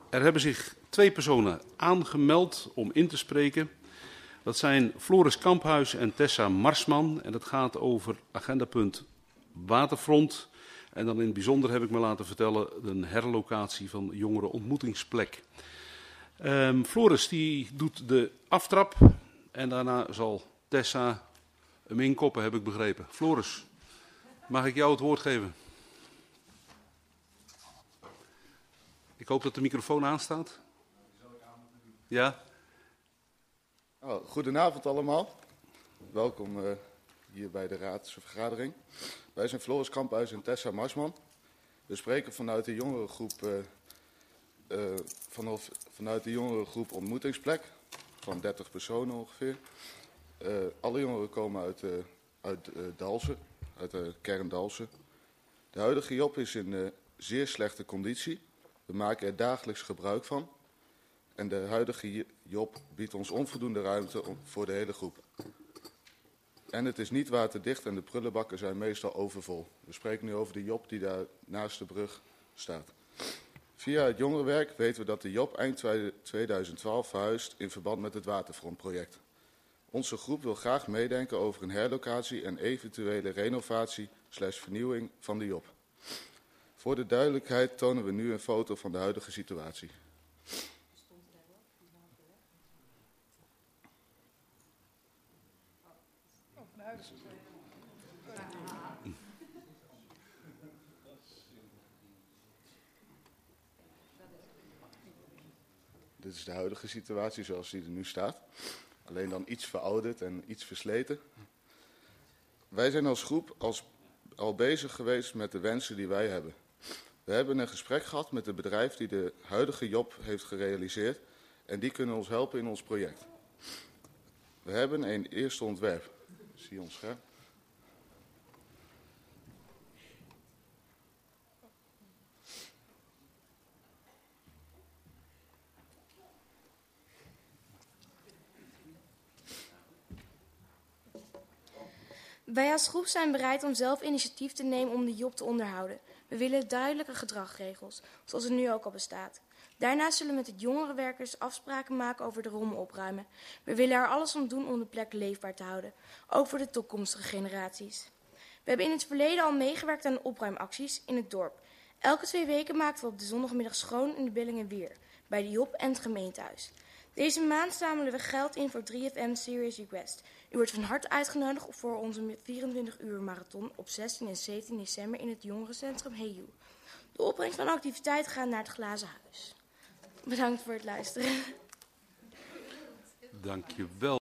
Er hebben zich 2 personen aangemeld om in te spreken. Dat zijn Floris Kamphuis en Tessa Marsman. En dat gaat over agendapunt waterfront. En dan in het bijzonder heb ik me laten vertellen een herlocatie van jongerenontmoetingsplek. Floris die doet de aftrap en daarna zal Tessa hem inkoppen, heb ik begrepen. Floris, mag ik jou het woord geven? Ik hoop dat de microfoon aanstaat. Ja? Goedenavond allemaal. Welkom hier bij de raadsvergadering. Wij zijn Floris Kamphuis en Tessa Marsman. We spreken vanuit de jongerengroep ontmoetingsplek van 30 personen ongeveer. Alle jongeren komen uit Dalsen, uit de kern Dalsen. De huidige Job is in zeer slechte conditie. We maken er dagelijks gebruik van. En de huidige Job biedt ons onvoldoende ruimte voor de hele groep. En het is niet waterdicht en de prullenbakken zijn meestal overvol. We spreken nu over de Job die daar naast de brug staat. Via het jongerenwerk weten we dat de Job eind 2012 verhuist in verband met het waterfrontproject. Onze groep wil graag meedenken over een herlocatie en eventuele renovatie/vernieuwing van de Job. Voor de duidelijkheid tonen we nu een foto van de huidige situatie. Dit is de huidige situatie zoals die er nu staat. Alleen dan iets verouderd en iets versleten. Wij zijn als groep al bezig geweest met de wensen die wij hebben. We hebben een gesprek gehad met het bedrijf die de huidige Job heeft gerealiseerd. En die kunnen ons helpen in ons project. We hebben een eerste ontwerp. Zie je ons scherm? Wij als groep zijn bereid om zelf initiatief te nemen om de Job te onderhouden. We willen duidelijke gedragsregels, zoals er nu ook al bestaat. Daarnaast zullen we met het jongerenwerkers afspraken maken over de rommel opruimen. We willen er alles om doen om de plek leefbaar te houden, ook voor de toekomstige generaties. We hebben in het verleden al meegewerkt aan opruimacties in het dorp. Elke 2 weken maakten we op de zondagmiddag schoon in de Bellingenweer, bij de Job en het gemeentehuis. Deze maand zamelen we geld in voor 3FM Serious Request. U wordt van harte uitgenodigd voor onze 24-uur marathon op 16 en 17 december in het jongerencentrum Heyu. De opbrengst van de activiteiten gaat naar het Glazen Huis. Bedankt voor het luisteren. Dank je wel.